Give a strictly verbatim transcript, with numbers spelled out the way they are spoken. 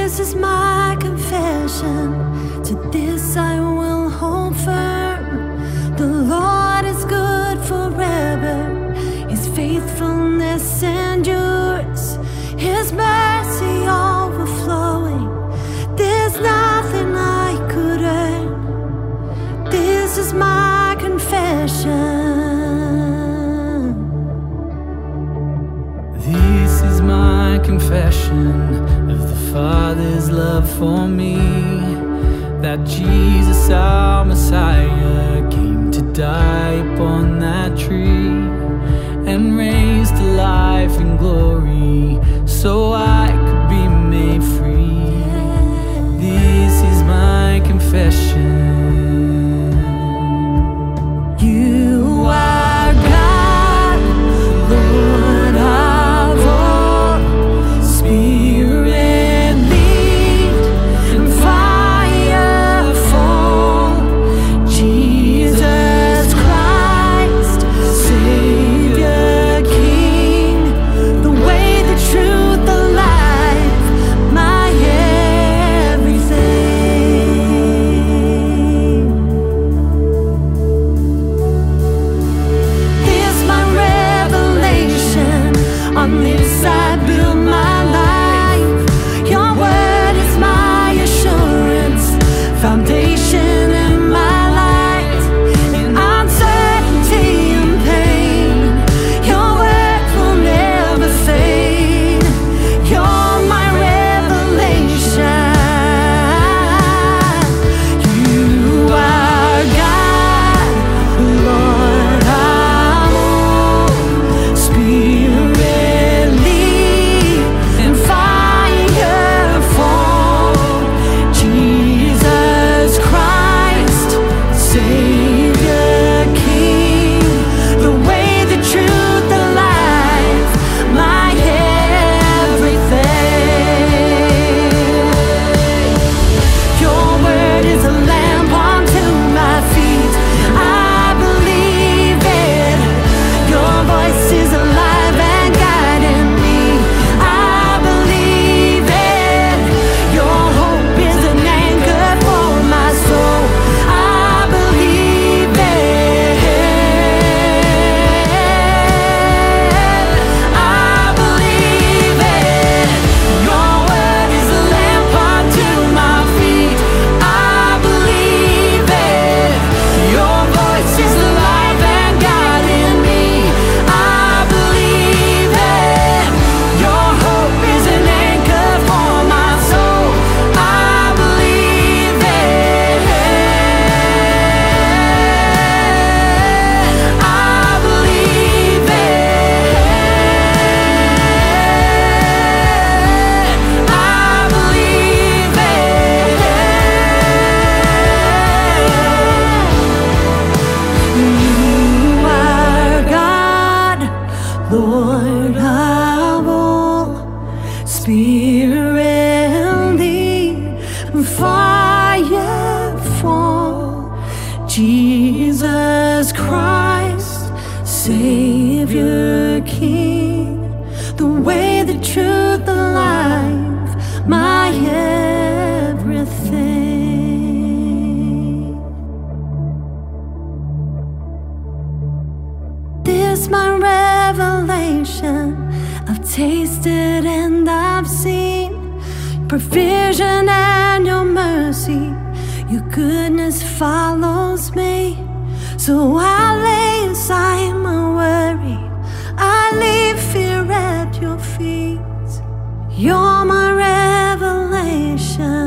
This is my confession. To this I will hold firm. The Lord is good forever. His faithfulness endures. His mercy overflowing. There's nothing I could earn. This is my confession. This is my confession of the Father's love for me, that Jesus our Messiah came to die upon that tree and raised to life and glory so I could be made free. This is my confession. You are God, Lord of all. Spirit lead and fire fall. Jesus Christ, Savior, King, the way, the truth, the life, my everything. Here's my revelation. On this I build my life. Your word is my assurance, foundation in my light. In uncertainty and pain, your word will never fade. You're my revelation. You are God, Lord of all. Spirit lead and fire fall. Jesus Christ, Savior, King, the way, the truth, the life, my everything. Your word is a lamp unto my feet. I believe it. Your voice is alive and guiding me. I believe it. Your hope is an anchor for my soul. I believe it. I believe it. Your word is a lamp unto my feet. I believe it. Your voice is alive and guiding me. I believe it. Your hope is an anchor for my soul. I believe it. I believe it. I believe it. You are God, Lord of all. Spirit lead and fire fall. Jesus Christ, Savior, King, the way, the truth, the life, my everything. This my revelation. I've tasted and I've seen provision and your mercy. Your goodness follows me. So I lay aside my worry. I leave fear at your feet. You're my revelation.